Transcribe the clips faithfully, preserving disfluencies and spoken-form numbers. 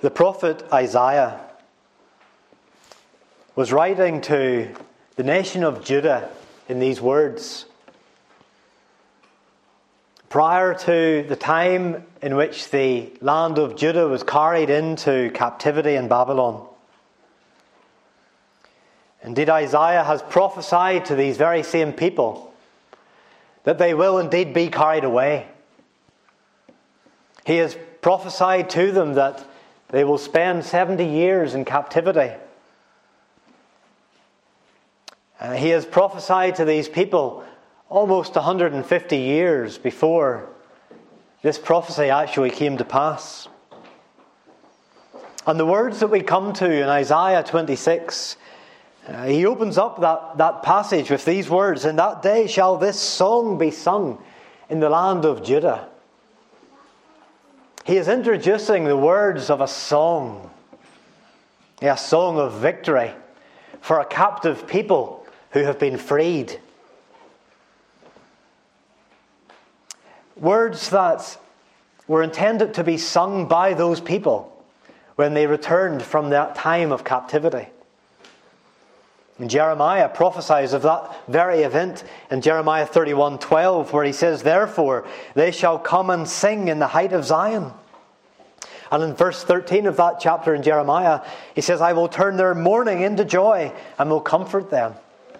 The prophet Isaiah was writing to the nation of Judah in these words. Prior to the time in which the land of Judah was carried into captivity in Babylon. Indeed, Isaiah has prophesied to these very same people that they will indeed be carried away. He has prophesied to them that they will spend seventy years in captivity. Uh, he has prophesied to these people almost one hundred fifty years before this prophecy actually came to pass. And the words that we come to in Isaiah twenty-six, uh, he opens up that, that passage with these words, "In that day shall this song be sung in the land of Judah." He is introducing the words of a song, a song of victory for a captive people who have been freed. Words that were intended to be sung by those people when they returned from that time of captivity. And Jeremiah prophesies of that very event in Jeremiah thirty-one twelve, where he says, "Therefore they shall come and sing in the height of Zion." And in verse thirteen of that chapter in Jeremiah, he says, "I will turn their mourning into joy and will comfort them."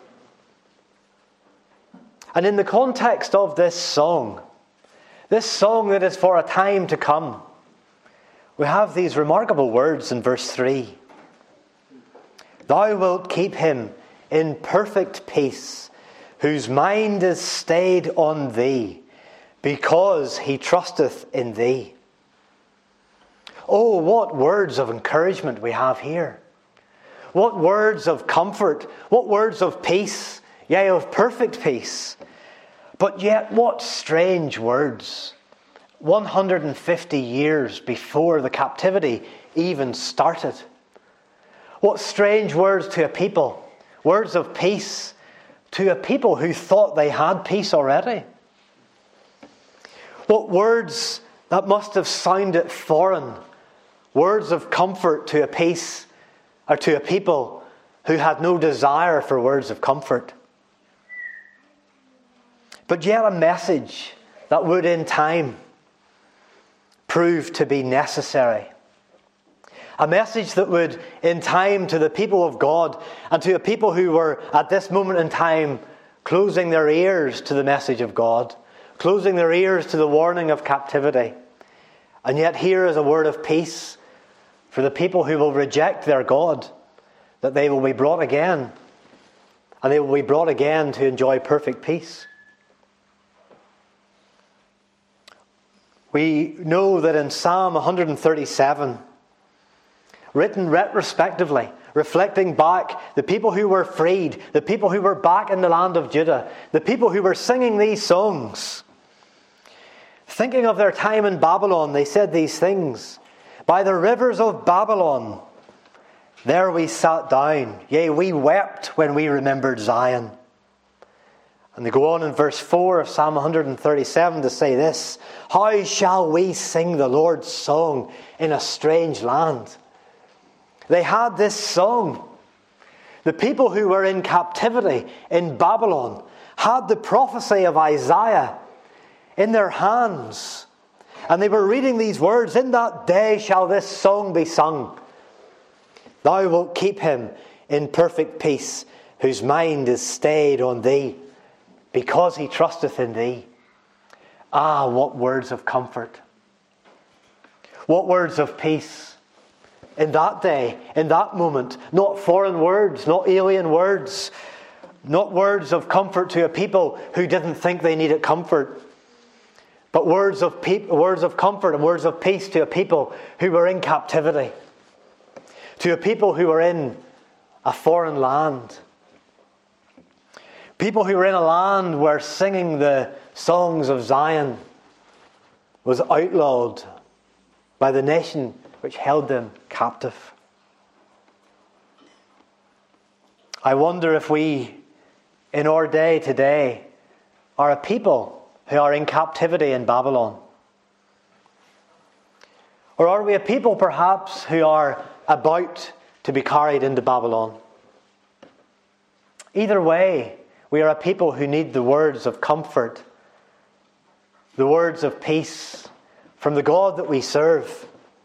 And in the context of this song, this song that is for a time to come, we have these remarkable words in verse three. "Thou wilt keep him in perfect peace, whose mind is stayed on thee, because he trusteth in thee." Oh, what words of encouragement we have here. What words of comfort, what words of peace, yea, of perfect peace. But yet what strange words, one hundred fifty years before the captivity even started. What strange words to a people, words of peace to a people who thought they had peace already. What words that must have sounded foreign, words of comfort to a peace, or to a people who had no desire for words of comfort. But yet a message that would in time prove to be necessary. A message that would in time, to the people of God and to a people who were at this moment in time closing their ears to the message of God, closing their ears to the warning of captivity. And yet here is a word of peace for the people who will reject their God, that they will be brought again, and they will be brought again to enjoy perfect peace. We know that in Psalm one thirty-seven, written retrospectively, reflecting back the people who were freed, the people who were back in the land of Judah, the people who were singing these songs, thinking of their time in Babylon, they said these things. "By the rivers of Babylon, there we sat down. Yea, we wept when we remembered Zion." And they go on in verse four of Psalm one thirty-seven to say this: "How shall we sing the Lord's song in a strange land?" They had this song. The people who were in captivity in Babylon had the prophecy of Isaiah in their hands. And they were reading these words, "In that day shall this song be sung. Thou wilt keep him in perfect peace, whose mind is stayed on thee, because he trusteth in thee." Ah, what words of comfort. What words of peace. In that day, in that moment, not foreign words, not alien words, not words of comfort to a people who didn't think they needed comfort, but words of pe- words of comfort and words of peace to a people who were in captivity, to a people who were in a foreign land, people who were in a land where singing the songs of Zion was outlawed by the nation which held them captive. I wonder if we, in our day today, are a people who are in captivity in Babylon. Or are we a people perhaps who are about to be carried into Babylon? Either way, we are a people who need the words of comfort, the words of peace from the God that we serve.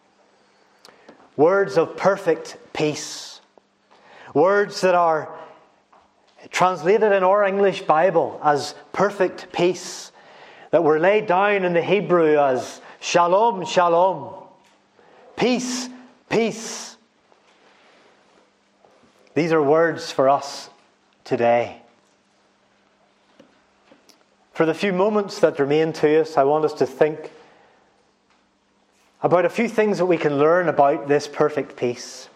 Words of perfect peace. Words that are translated in our English Bible as perfect peace, that were laid down in the Hebrew as shalom, shalom. Peace, peace. These are words for us today. For the few moments that remain to us, I want us to think about a few things that we can learn about this perfect peace.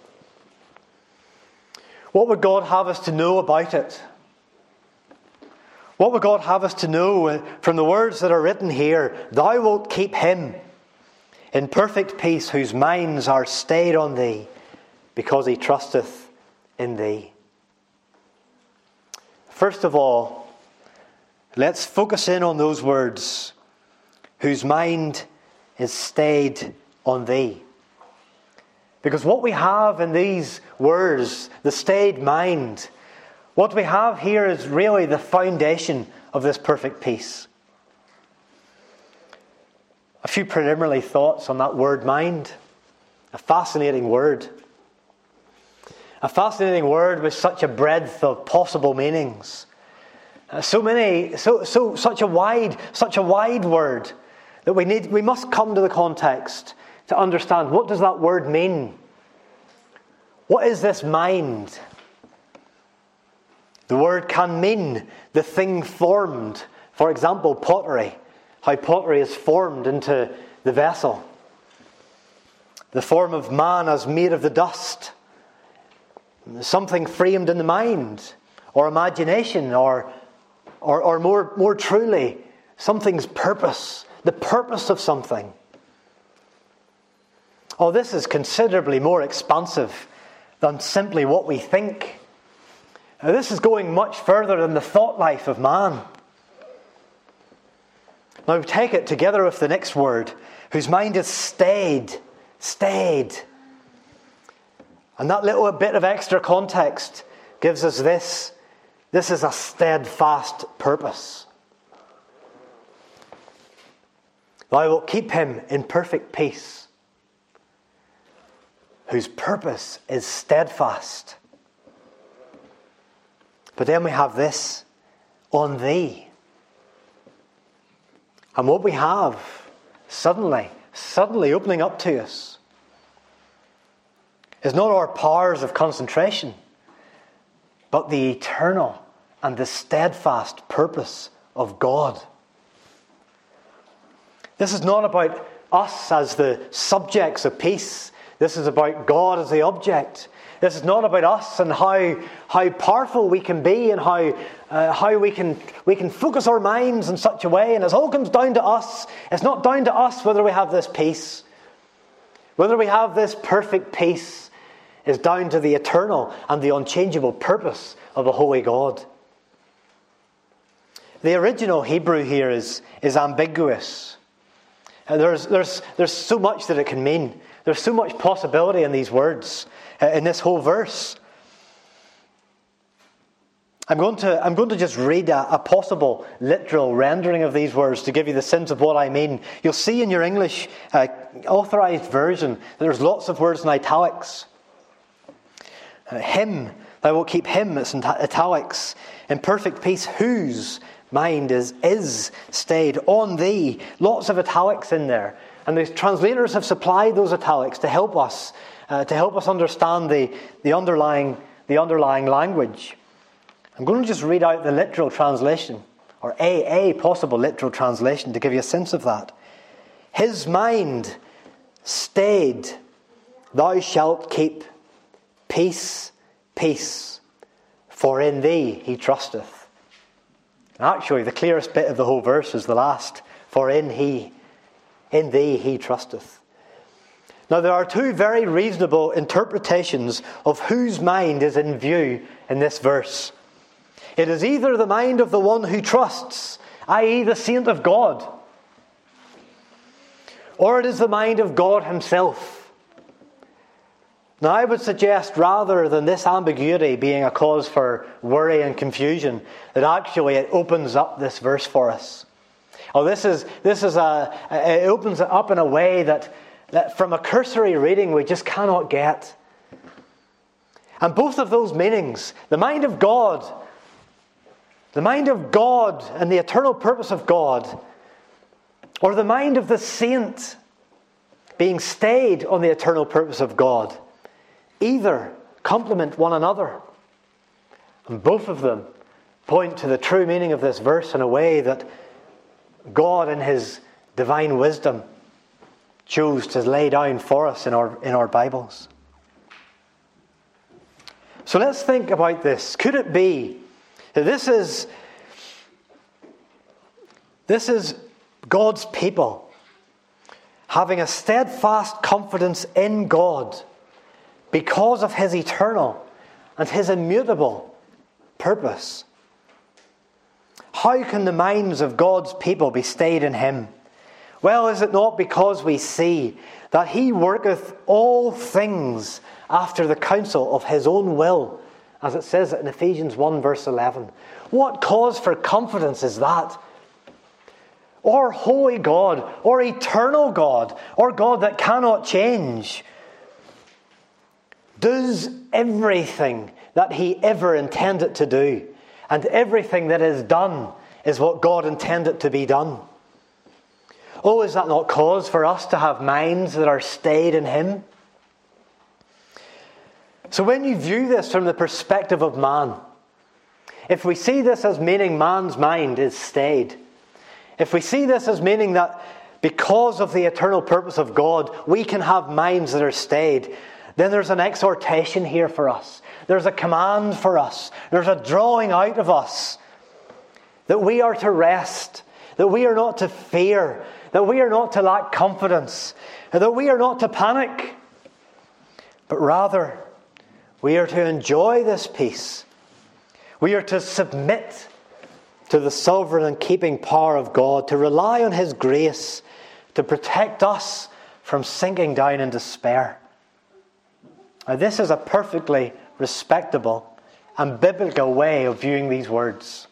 What would God have us to know about it? What would God have us to know from the words that are written here? Thou wilt keep him in perfect peace whose minds are stayed on thee, because he trusteth in thee. First of all, let's focus in on those words, whose mind is stayed on thee. Because what we have in these words, the stayed mind, what we have here is really the foundation of this perfect peace. A few preliminary thoughts on that word mind. A fascinating word. A fascinating word with such a breadth of possible meanings. Uh, so many, so so such a wide, such a wide word that we need. We must come to the context to understand, what does that word mean? What is this mind? The word can mean the thing formed. For example, pottery. How pottery is formed into the vessel. The form of man as made of the dust. Something framed in the mind, or imagination, or or, or more, more truly, something's purpose. The purpose of something. Oh, this is considerably more expansive than simply what we think. Now, this is going much further than the thought life of man. Now take it together with the next word, whose mind is stayed, stayed. And that little bit of extra context gives us this. This is a steadfast purpose. Thou wilt keep him in perfect peace, whose purpose is steadfast. But then we have this, on thee. And what we have, suddenly, suddenly opening up to us, is not our powers of concentration, but the eternal and the steadfast purpose of God. This is not about us as the subjects of peace. This is about God as the object. This is not about us and how how powerful we can be and how uh, how we can we can focus our minds in such a way. And it all comes down to us. It's not down to us whether we have this peace. Whether we have this perfect peace is down to the eternal and the unchangeable purpose of the Holy God. The original Hebrew here is, is ambiguous. Uh, there's, there's, there's so much that it can mean. There's so much possibility in these words, uh, in this whole verse. I'm going to, I'm going to just read a, a possible literal rendering of these words to give you the sense of what I mean. You'll see in your English uh, authorized version that there's lots of words in italics. Uh, him, thou wilt keep him, it's in italics. In perfect peace, whose mind is, is stayed on thee. Lots of italics in there. And the translators have supplied those italics to help us, uh, to help us understand the, the, underlying, the underlying language. I'm going to just read out the literal translation, or a, a possible literal translation to give you a sense of that. His mind stayed, thou shalt keep peace, peace, for in thee he trusteth. Actually, the clearest bit of the whole verse is the last, for in he, in thee he trusteth. Now there are two very reasonable interpretations of whose mind is in view in this verse. It is either the mind of the one who trusts, that is the saint of God, or it is the mind of God himself. Now, I would suggest, rather than this ambiguity being a cause for worry and confusion, that actually it opens up this verse for us. Oh, this is this is a it opens it up in a way that, that from a cursory reading we just cannot get. And both of those meanings, the mind of God, the mind of God and the eternal purpose of God, or the mind of the saint being stayed on the eternal purpose of God, either complement one another. And both of them point to the true meaning of this verse in a way that God in his divine wisdom chose to lay down for us in our, in our Bibles. So let's think about this. Could it be that this is, this is God's people having a steadfast confidence in God because of his eternal and his immutable purpose? How can the minds of God's people be stayed in him? Well, is it not because we see that he worketh all things after the counsel of his own will, as it says in Ephesians one verse eleven? What cause for confidence is that? Or holy God, or eternal God, or God that cannot change, does everything that he ever intended to do, and everything that is done is what God intended to be done. Oh, is that not cause for us to have minds that are stayed in him? So when you view this from the perspective of man, if we see this as meaning man's mind is stayed, if we see this as meaning that because of the eternal purpose of God, we can have minds that are stayed, then there's an exhortation here for us. There's a command for us. There's a drawing out of us that we are to rest, that we are not to fear, that we are not to lack confidence, that we are not to panic, but rather we are to enjoy this peace. We are to submit to the sovereign and keeping power of God, to rely on his grace to protect us from sinking down in despair. Now, this is a perfectly respectable and biblical way of viewing these words.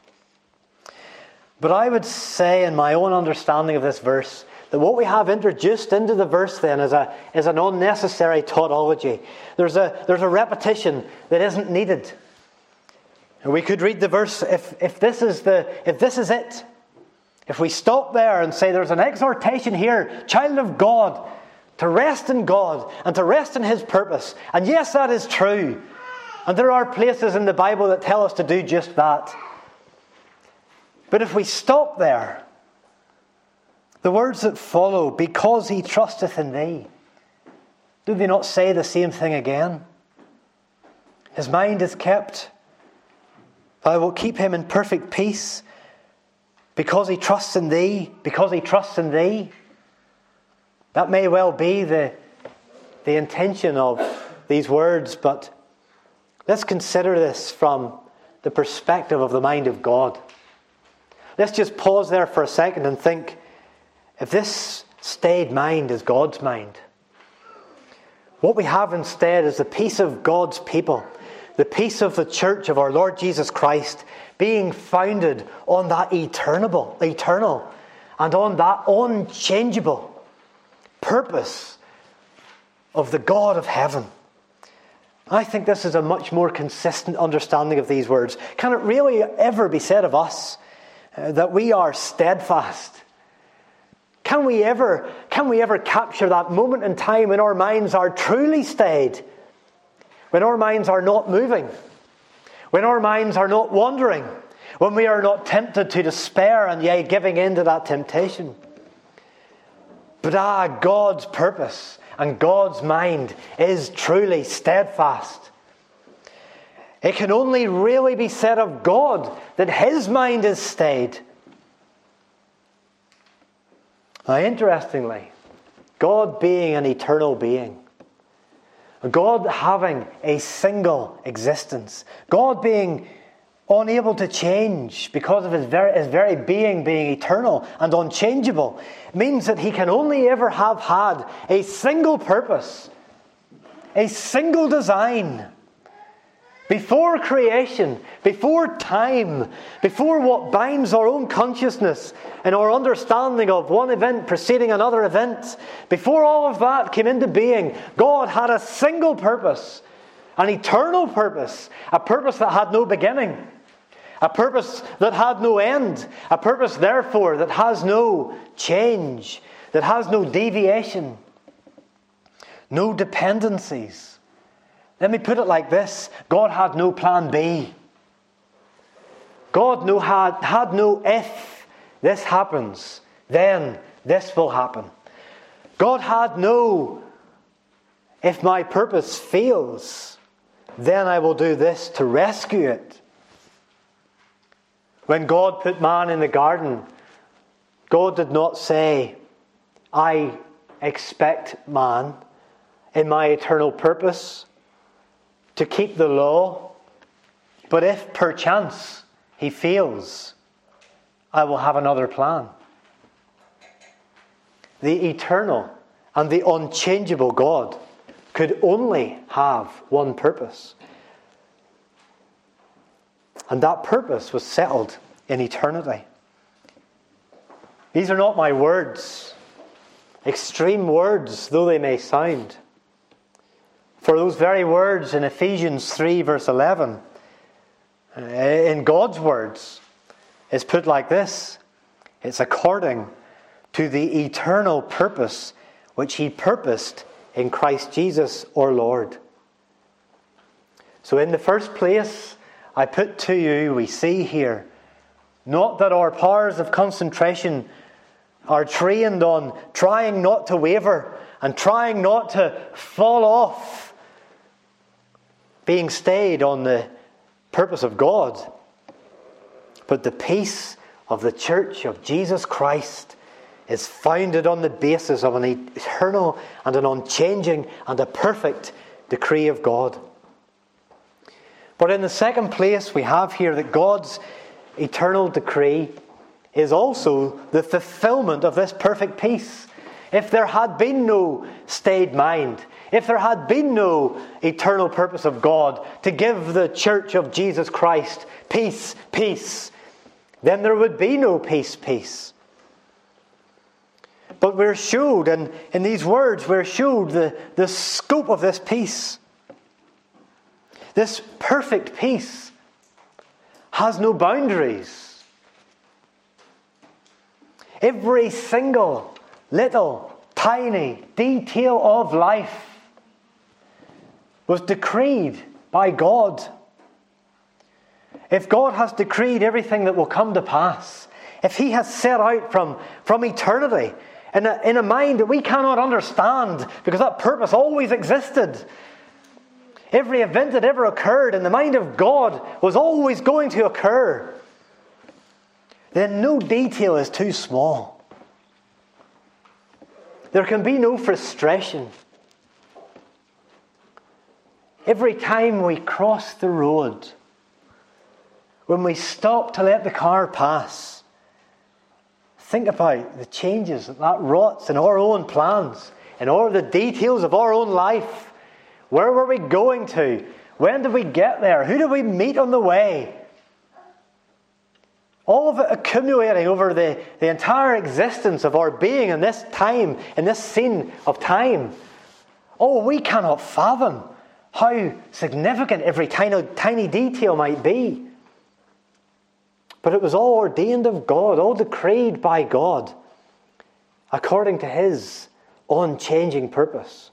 But I would say, in my own understanding of this verse, that what we have introduced into the verse then is a is an unnecessary tautology. There's a there's a repetition that isn't needed. And we could read the verse if if this is the if this is it. If we stop there and say there's an exhortation here, child of God, to rest in God and to rest in his purpose. And yes, that is true. And there are places in the Bible that tell us to do just that. But if we stop there, the words that follow, because he trusteth in thee, do they not say the same thing again? His mind is kept. I will keep him in perfect peace because he trusts in thee, because he trusts in thee. That may well be the, the intention of these words, but let's consider this from the perspective of the mind of God. Let's just pause there for a second and think, if this stayed mind is God's mind, what we have instead is the peace of God's people, the peace of the church of our Lord Jesus Christ, being founded on that eternal, eternal and on that unchangeable purpose of the God of heaven. I think this is a much more consistent understanding of these words. Can it really ever be said of us uh, that we are steadfast? Can we ever, can we ever capture that moment in time when our minds are truly stayed? When our minds are not moving? When our minds are not wandering? When we are not tempted to despair and yea, giving in to that temptation? But ah, God's purpose and God's mind is truly steadfast. It can only really be said of God that his mind is stayed. Now, interestingly, God being an eternal being, God having a single existence, God being unable to change because of his very, his very being being eternal and unchangeable, means that he can only ever have had a single purpose, a single design. Before creation, before time, before what binds our own consciousness and our understanding of one event preceding another event, before all of that came into being, God had a single purpose, an eternal purpose, a purpose that had no beginning, a purpose that had no end, a purpose, therefore, that has no change, that has no deviation, no dependencies. Let me put it like this. God had no plan B. God no, had, had no if this happens, then this will happen. God had no if my purpose fails, then I will do this to rescue it. When God put man in the garden, God did not say, I expect man in my eternal purpose to keep the law, but if perchance he fails, I will have another plan. The eternal and the unchangeable God could only have one purpose. And that purpose was settled in eternity. These are not my words, extreme words though they may sound. For those very words in Ephesians three verse eleven, in God's words, is put like this. It's according to the eternal purpose which he purposed in Christ Jesus our Lord. So in the first place, I put to you, we see here, not that our powers of concentration are trained on trying not to waver and trying not to fall off, being stayed on the purpose of God, but the peace of the Church of Jesus Christ is founded on the basis of an eternal and an unchanging and a perfect decree of God. But in the second place, we have here that God's eternal decree is also the fulfillment of this perfect peace. If there had been no stayed mind, if there had been no eternal purpose of God to give the Church of Jesus Christ peace, peace, then there would be no peace, peace. But we're showed, and in these words, we're showed the, the scope of this peace. This perfect peace has no boundaries. Every single little tiny detail of life was decreed by God. If God has decreed everything that will come to pass, if he has set out from, from eternity in a, in a mind that we cannot understand because that purpose always existed, every event that ever occurred in the mind of God was always going to occur, then no detail is too small. There can be no frustration. Every time we cross the road, when we stop to let the car pass, think about the changes that that wrought in our own plans, in all the details of our own life. Where were we going to? When did we get there? Who did we meet on the way? All of it accumulating over the, the entire existence of our being in this time, in this scene of time. Oh, we cannot fathom how significant every tiny, tiny detail might be. But it was all ordained of God, all decreed by God, according to his unchanging purpose.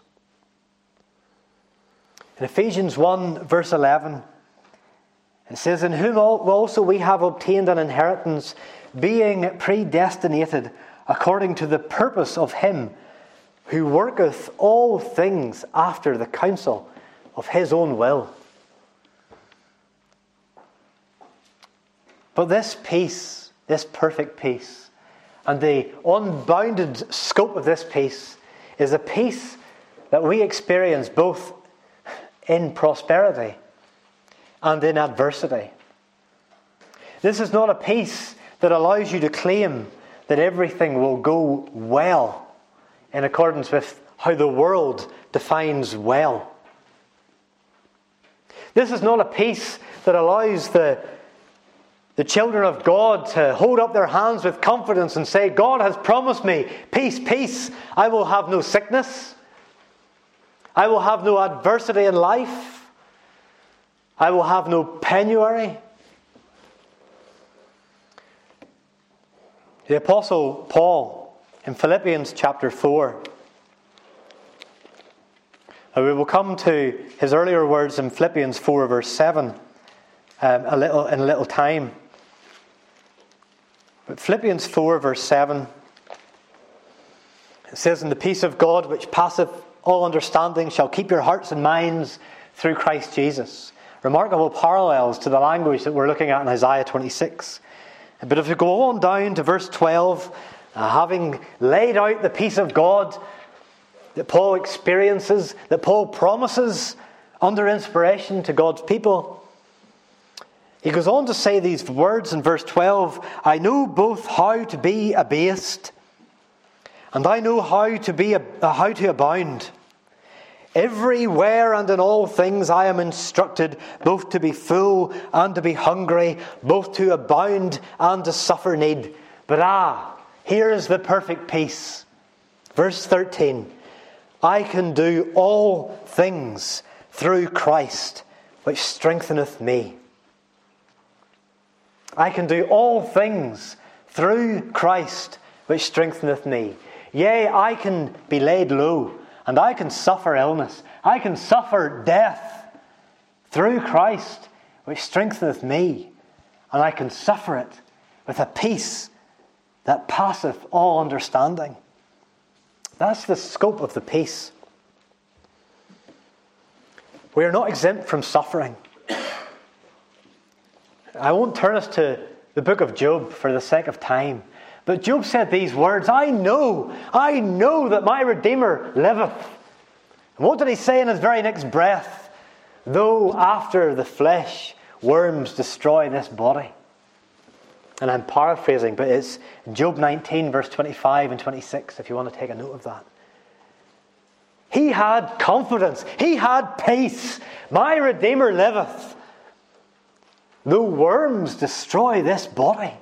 In Ephesians one, verse eleven, it says, in whom also we have obtained an inheritance, being predestinated according to the purpose of him who worketh all things after the counsel of his own will. But this peace, this perfect peace, and the unbounded scope of this peace is a peace that we experience both in prosperity and in adversity. This is not a peace that allows you to claim that everything will go well in accordance with how the world defines well. This is not a peace that allows the, the children of God to hold up their hands with confidence and say, God has promised me peace, peace. I will have no sickness. I will have no adversity in life. I will have no penury. The Apostle Paul in Philippians chapter four. Now we will come to his earlier words in Philippians four verse seven um, a little in a little time. But Philippians four verse seven, it says, "And the peace of God which passeth all understanding shall keep your hearts and minds through Christ Jesus." Remarkable parallels to the language that we're looking at in Isaiah twenty-six. But if we go on down to verse twelve, uh, having laid out the peace of God that Paul experiences, that Paul promises under inspiration to God's people, he goes on to say these words in verse twelve, "I know both how to be abased, and I know how to be uh, how to abound. Everywhere and in all things I am instructed, both to be full and to be hungry, both to abound and to suffer need. But ah, here is the perfect peace." Verse thirteen, "I can do all things through Christ, which strengtheneth me." I can do all things through Christ, which strengtheneth me. Yea, I can be laid low, and I can suffer illness. I can suffer death through Christ, which strengtheneth me. And I can suffer it with a peace that passeth all understanding. That's the scope of the peace. We are not exempt from suffering. I won't turn us to the book of Job for the sake of time. But Job said these words, "I know, I know that my Redeemer liveth." And what did he say in his very next breath? "Though after the flesh worms destroy this body." And I'm paraphrasing, but it's Job nineteen, verse twenty-five and twenty-six, if you want to take a note of that. He had confidence. He had peace. My Redeemer liveth. Though worms destroy this body.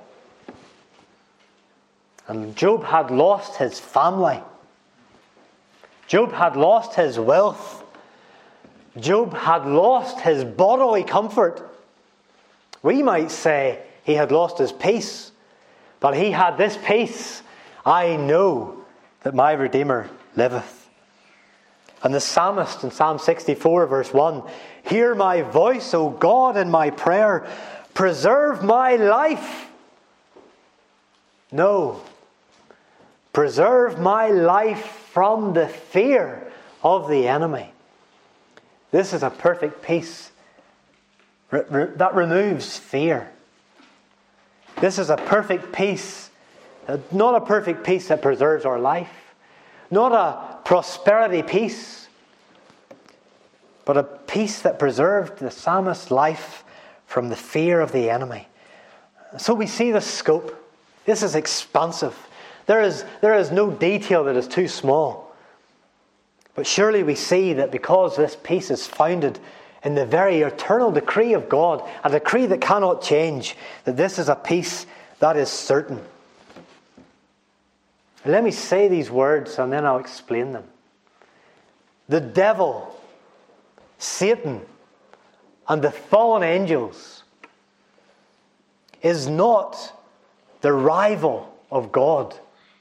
And Job had lost his family. Job had lost his wealth. Job had lost his bodily comfort. We might say he had lost his peace. But he had this peace. "I know that my Redeemer liveth." And the psalmist in Psalm sixty-four verse one, "Hear my voice, O God, in my prayer. Preserve my life." No. Preserve my life from the fear of the enemy. This is a perfect peace that removes fear. This is a perfect peace, not a perfect peace that preserves our life, not a prosperity peace, but a peace that preserved the psalmist's life from the fear of the enemy. So we see the scope. This is expansive. There is, there is no detail that is too small. But surely we see that because this peace is founded in the very eternal decree of God, a decree that cannot change, that this is a peace that is certain. Let me say these words and then I'll explain them. The devil, Satan, and the fallen angels is not the rival of God.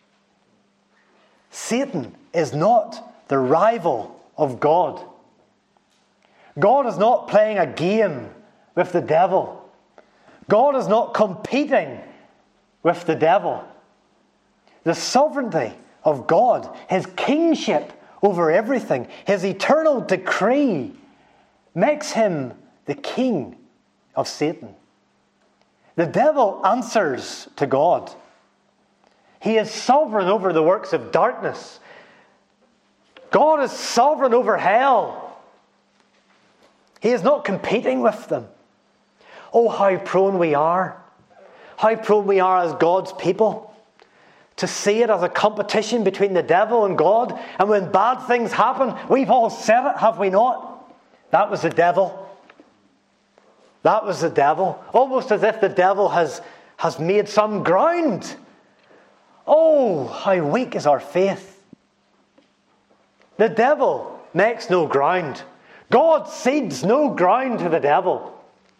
Satan is not the rival of God. God is not playing a game with the devil. God is not competing with the devil. The sovereignty of God, His kingship over everything, His eternal decree, makes Him the king of Satan. The devil answers to God. He is sovereign over the works of darkness. God is sovereign over hell. He is not competing with them. Oh, how prone we are how prone we are as God's people to see it as a competition between the devil and God. And when bad things happen, we've all said it, have we not? That was the devil. That was the devil. Almost as if the devil has, has made some ground. Oh, how weak is our faith. The devil makes no ground. God cedes no ground to the devil.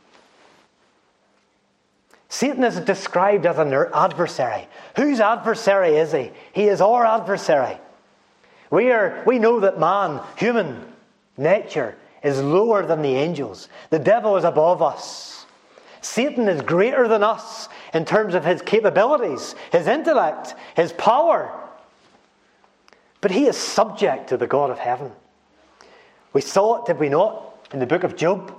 Satan is described as an adversary. Whose adversary is he? He is our adversary. We are, we know that man, human nature, is lower than the angels. The devil is above us. Satan is greater than us in terms of his capabilities, his intellect, his power. But he is subject to the God of heaven. We saw it, did we not, in the book of Job?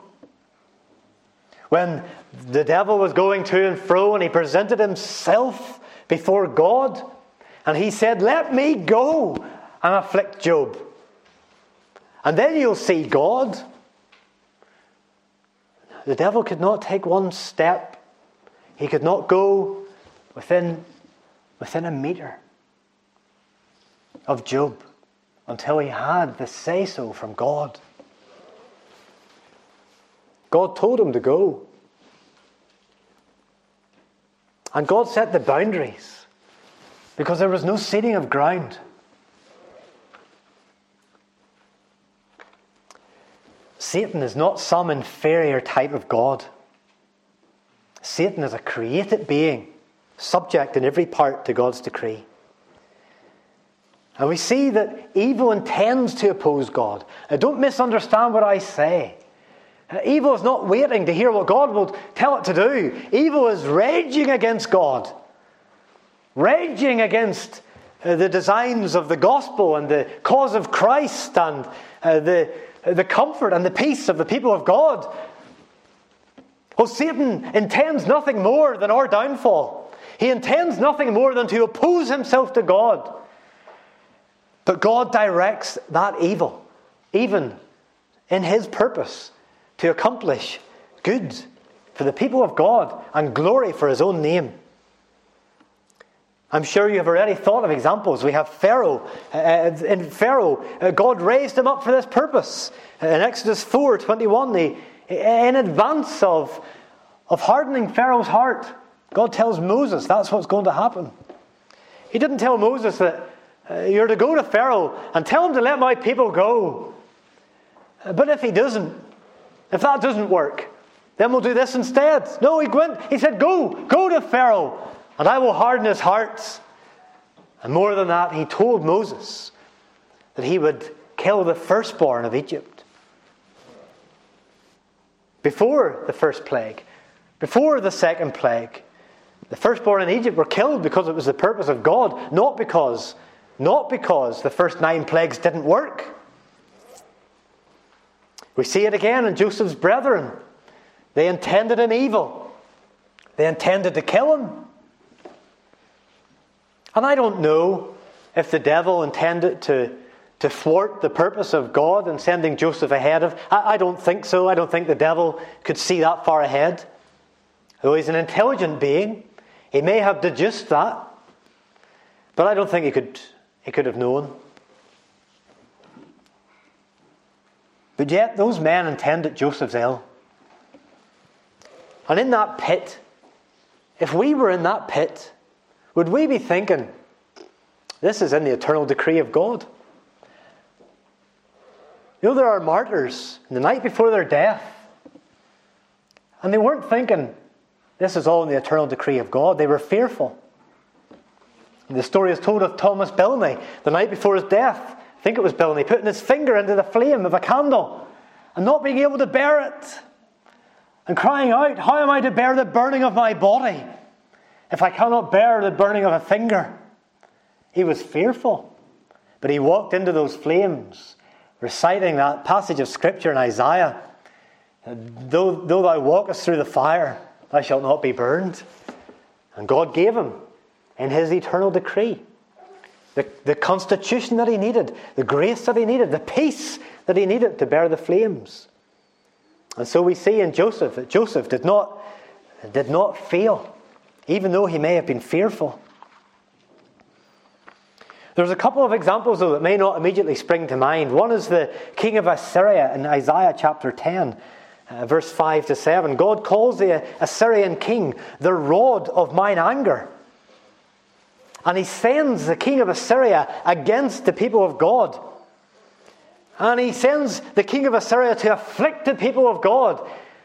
When the devil was going to and fro and he presented himself before God, and he said, "Let me go and afflict Job. And then you'll see God." The devil could not take one step. He could not go within, within a meter of Job until he had the say-so from God. God told him to go. And God set the boundaries because there was no ceding of ground. Satan is not some inferior type of God. Satan is a created being, subject in every part to God's decree. And we see that evil intends to oppose God. Now, don't misunderstand what I say. Evil is not waiting to hear what God will tell it to do. Evil is raging against God. Raging against uh, the designs of the gospel and the cause of Christ and uh, the, uh, the comfort and the peace of the people of God. Oh, Satan intends nothing more than our downfall. He intends nothing more than to oppose himself to God. But God directs that evil, even in his purpose, to accomplish good for the people of God and glory for his own name. I'm sure you have already thought of examples. We have Pharaoh. Uh, in Pharaoh, uh, God raised him up for this purpose. Uh, in Exodus four twenty-one, the, in advance of, of hardening Pharaoh's heart, God tells Moses that's what's going to happen. He didn't tell Moses that uh, you're to go to Pharaoh and tell him to let my people go. Uh, but if he doesn't, if that doesn't work, then we'll do this instead. No, he went. He said, go, go to Pharaoh, and I will harden his heart. And more than that, he told Moses that he would kill the firstborn of Egypt. Before the first plague, before the second plague, the firstborn in Egypt were killed because it was the purpose of God, not because, not because the first nine plagues didn't work. We see it again in Joseph's brethren. They intended him evil. They intended to kill him. And I don't know if the devil intended to, to thwart the purpose of God in sending Joseph ahead of. I, I don't think so. I don't think the devil could see that far ahead. Though he's an intelligent being, he may have deduced that. But I don't think he could, he could have known. But yet those men intended Joseph's ill. And in that pit, if we were in that pit, would we be thinking, this is in the eternal decree of God? You know, there are martyrs the night before their death, and they weren't thinking, this is all in the eternal decree of God. They were fearful. And the story is told of Thomas Bilney, the night before his death. I think it was Bilney, putting his finger into the flame of a candle and not being able to bear it. And crying out, how am I to bear the burning of my body if I cannot bear the burning of a finger? He was fearful. But he walked into those flames, reciting that passage of Scripture in Isaiah. Though, though thou walkest through the fire, thou shalt not be burned. And God gave him, in his eternal decree, the, the constitution that he needed, the grace that he needed, the peace that he needed to bear the flames. And so we see in Joseph that Joseph did not, did not fail. even though he may have been fearful. There's a couple of examples, though, that may not immediately spring to mind. One is the king of Assyria in Isaiah chapter ten, uh, verse five to seven. God calls the Assyrian king the rod of mine anger. And he sends the king of Assyria against the people of God. And he sends the king of Assyria to afflict the people of God.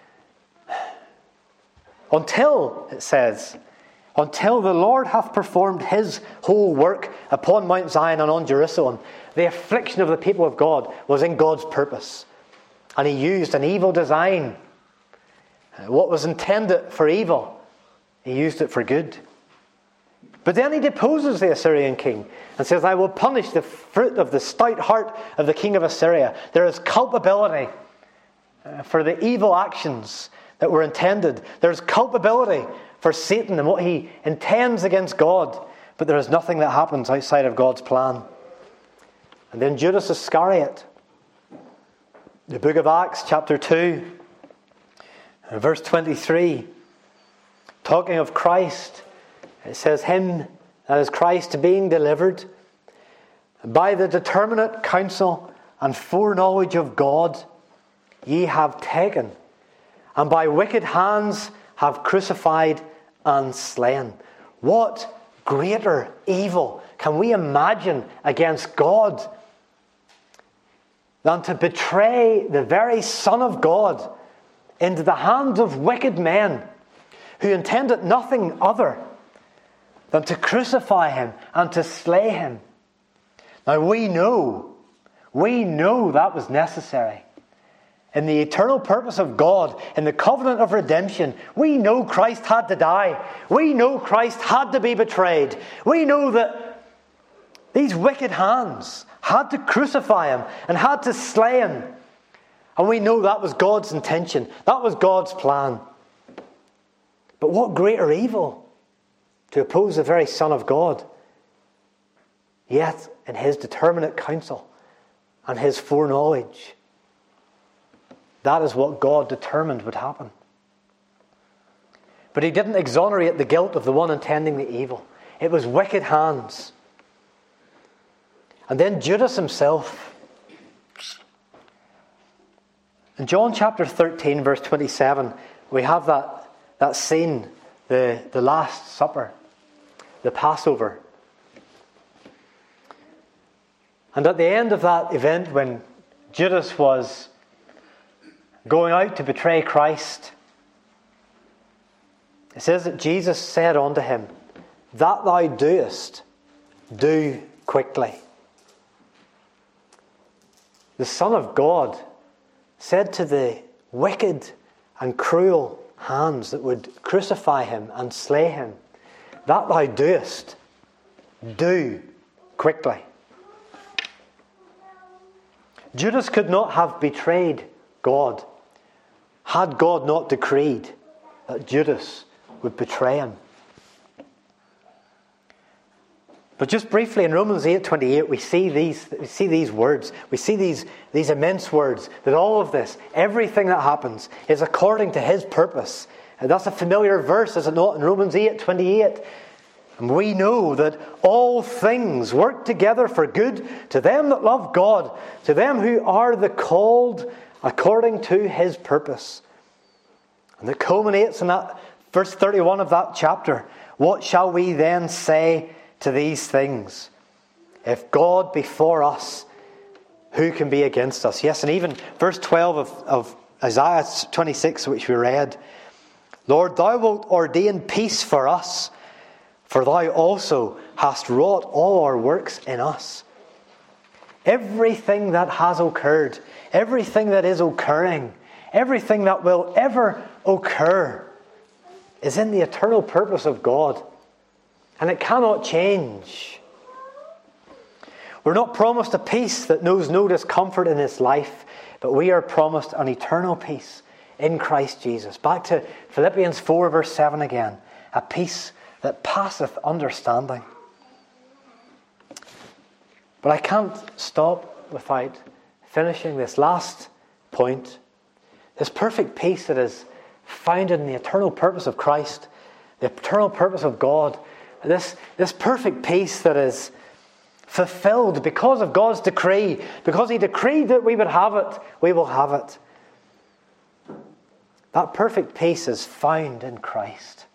Until, it says, until the Lord hath performed his whole work upon Mount Zion and on Jerusalem. The affliction of the people of God was in God's purpose. And he used an evil design. What was intended for evil, he used it for good. But then he deposes the Assyrian king and says, I will punish the fruit of the stout heart of the king of Assyria. There is culpability for the evil actions that were intended. There's culpability for Satan and what he intends against God. But there is nothing that happens outside of God's plan. And then Judas Iscariot. The book of Acts, chapter two, verse twenty-three. Talking of Christ, it says, him, that is Christ, being delivered by the determinate counsel and foreknowledge of God, ye have taken, and by wicked hands have crucified and slain. What greater evil can we imagine against God than to betray the very Son of God into the hands of wicked men who intended nothing other than to crucify him and to slay him? Now we know, we know that was necessary. In the eternal purpose of God, in the covenant of redemption, we know Christ had to die. We know Christ had to be betrayed. We know that these wicked hands had to crucify him and had to slay him. And we know that was God's intention. That was God's plan. But what greater evil to oppose the very Son of God, yet in his determinate counsel and his foreknowledge. That is what God determined would happen. But he didn't exonerate the guilt of the one intending the evil. It was wicked hands. And then Judas himself. In John chapter thirteen, verse twenty-seven, we have that, that scene, the, the Last Supper, the Passover. And at the end of that event, when Judas was going out to betray Christ, it says that Jesus said unto him, that thou doest, do quickly. The Son of God said to the wicked and cruel hands that would crucify him and slay him, that thou doest, do quickly. Judas could not have betrayed God had God not decreed that Judas would betray him. But just briefly, in Romans eight twenty-eight, we see these we see these words. We see these, these immense words, that all of this, everything that happens, is according to his purpose. And that's a familiar verse, is it not, in Romans eight twenty-eight? And we know that all things work together for good to them that love God, to them who are the called according to his purpose. And it culminates in that verse thirty-one of that chapter. What shall we then say to these things? If God be for us, who can be against us? Yes, and even verse twelve of, of Isaiah twenty-six, which we read. Lord, thou wilt ordain peace for us, for thou also hast wrought all our works in us. Everything that has occurred, everything that is occurring, everything that will ever occur is in the eternal purpose of God. And it cannot change. We're not promised a peace that knows no discomfort in this life, but we are promised an eternal peace in Christ Jesus. Back to Philippians four verse seven again. A peace that passeth understanding. But I can't stop without finishing this last point. This perfect peace that is founded in the eternal purpose of Christ the eternal purpose of God, this, this perfect peace that is fulfilled because of God's decree, because He decreed that we would have it, we will have it. That perfect peace is found in Christ.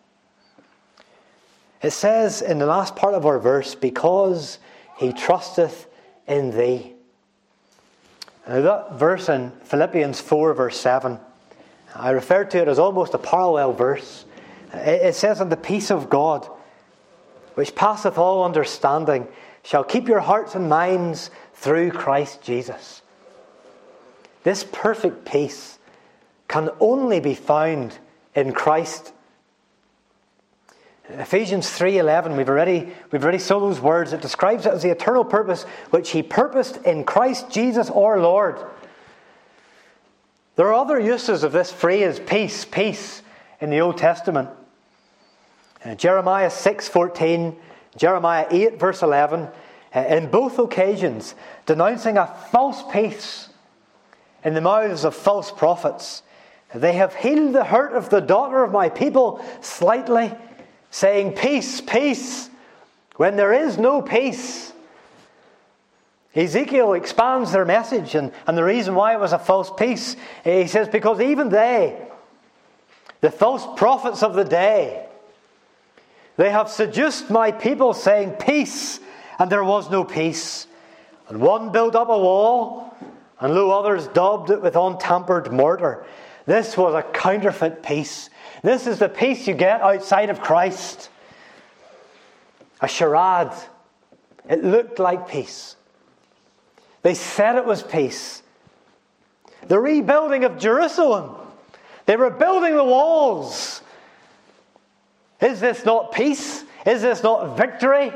It says in the last part of our verse, because He trusteth in thee. Now that verse in Philippians four verse seven, I refer to it as almost a parallel verse. It says, and the peace of God, which passeth all understanding, shall keep your hearts and minds through Christ Jesus. This perfect peace can only be found in Christ. Ephesians three eleven, we've already, we've already saw those words. It describes it as the eternal purpose which He purposed in Christ Jesus our Lord. There are other uses of this phrase, peace, peace, in the Old Testament. Uh, Jeremiah six fourteen, Jeremiah eight verse eleven, uh, in both occasions denouncing a false peace in the mouths of false prophets. They have healed the hurt of the daughter of my people slightly, saying peace, peace, when there is no peace. Ezekiel expands their message, and, and the reason why it was a false peace, he says, because even they, the false prophets of the day, they have seduced my people, saying peace, and there was no peace. And one built up a wall, and lo, others daubed it with untampered mortar. This was a counterfeit peace. This is the peace you get outside of Christ. A charade. It looked like peace. They said it was peace. The rebuilding of Jerusalem. They were building the walls. Is this not peace? Is this not victory?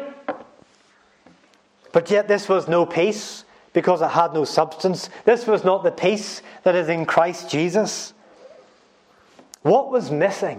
But yet this was no peace because it had no substance. This was not the peace that is in Christ Jesus. What was missing?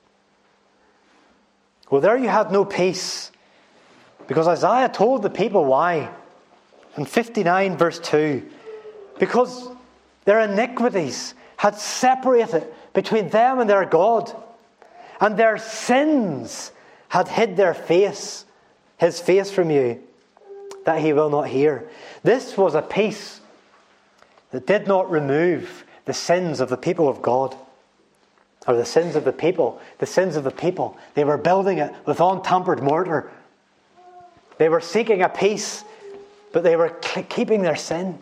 Well, there you had no peace. Because Isaiah told the people why. In fifty-nine verse two. Because their iniquities had separated between them and their God. And their sins had hid their face, His face from you, that He will not hear. This was a peace that did not remove the sins of the people of God. Or the sins of the people. The sins of the people. They were building it with untampered mortar. They were seeking a peace, but they were keeping their sin.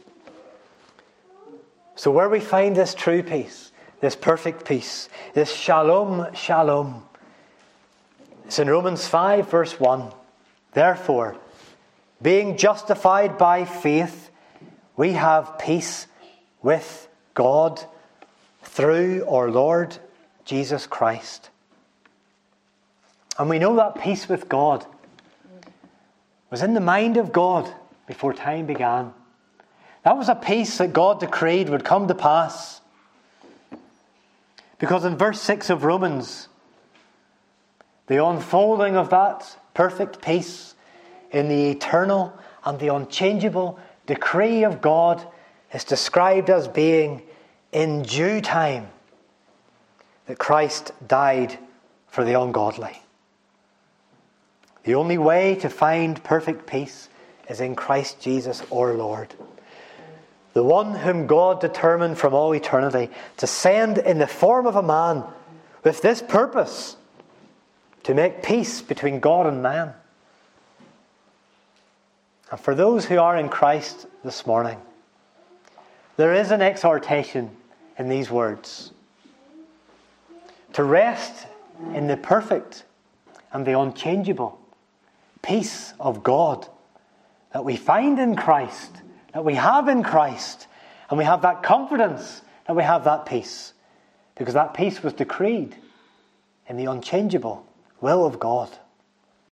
So where we find this true peace, this perfect peace, this shalom, shalom, it's in Romans five verse one. Therefore, being justified by faith, we have peace with God through our Lord Jesus Christ. And we know that peace with God was in the mind of God before time began. That was a peace that God decreed would come to pass. Because in verse six of Romans, the unfolding of that perfect peace in the eternal and the unchangeable decree of God is described as being in due time that Christ died for the ungodly. The only way to find perfect peace is in Christ Jesus our Lord. The one whom God determined from all eternity to send in the form of a man with this purpose, to make peace between God and man. And for those who are in Christ this morning, there is an exhortation in these words. To rest in the perfect and the unchangeable peace of God that we find in Christ, that we have in Christ, and we have that confidence that we have that peace, because that peace was decreed in the unchangeable will of God.